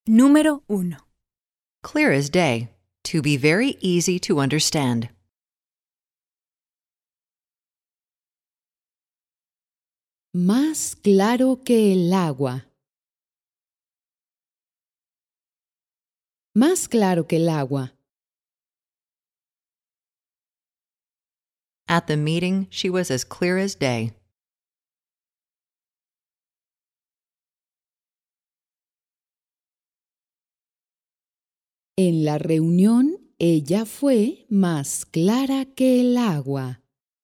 Número 1. Clear as day. To be very easy to understand. Más claro que el agua. Más claro que el agua. At the meeting, she was as clear as day. En la reunión, ella fue más clara que el agua.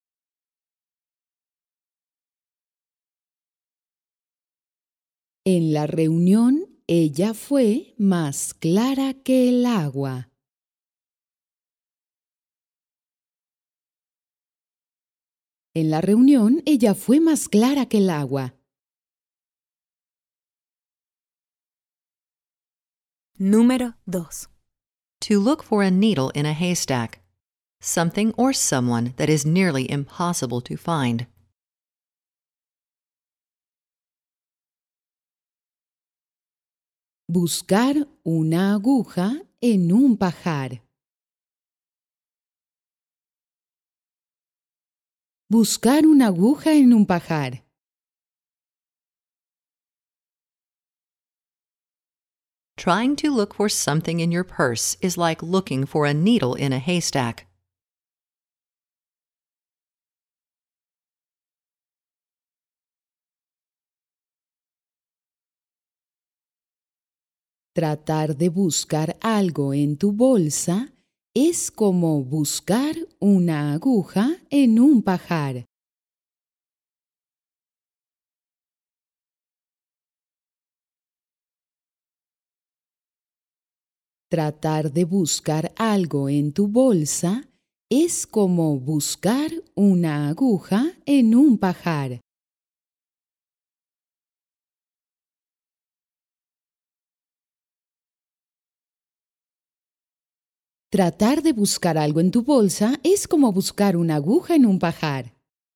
En la reunión, ella fue más clara que el agua. En la reunión, ella fue más clara que el agua. Número 2. To look for a needle in a haystack. Something or someone that is nearly impossible to find. Buscar una aguja en un pajar. Buscar una aguja en un pajar. Trying to look for something in your purse is like looking for a needle in a haystack. Tratar de buscar algo en tu bolsa es como buscar una aguja en un pajar. Tratar de buscar algo en tu bolsa es como buscar una aguja en un pajar. Tratar de buscar algo en tu bolsa es como buscar una aguja en un pajar.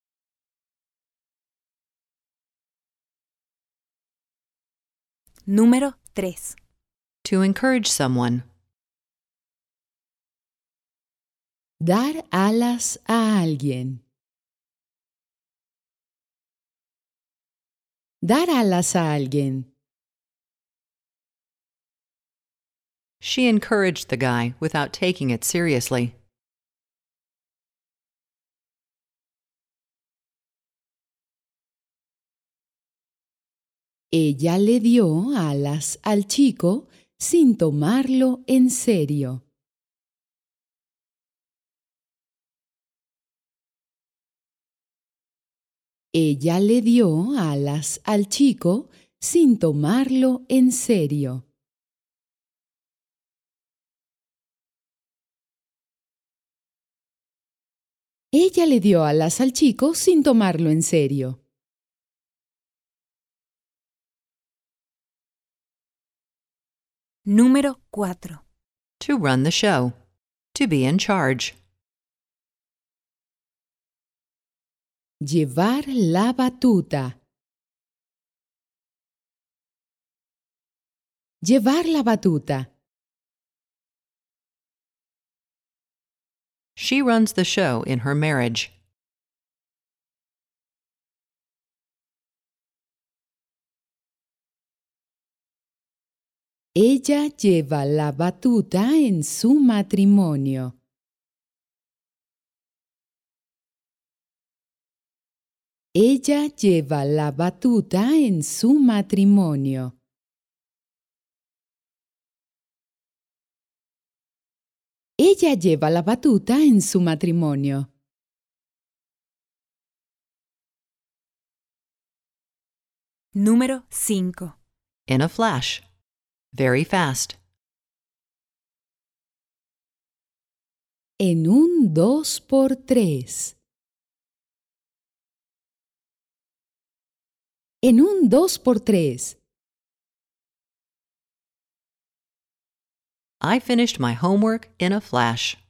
Número 3. To encourage someone. Dar alas a alguien. Dar alas a alguien. She encouraged the guy without taking it seriously. Ella le dio alas al chico sin tomarlo en serio. Ella le dio alas al chico sin tomarlo en serio. Ella le dio alas al chico sin tomarlo en serio. Número 4. To run the show. To be in charge. Llevar la batuta. Llevar la batuta. She runs the show in her marriage. Ella lleva la batuta en su matrimonio. Ella lleva la batuta en su matrimonio. Ella lleva la batuta en su matrimonio. Número 5. In a flash. Very fast. En un 2x3. En un 2x3. I finished my homework in a flash.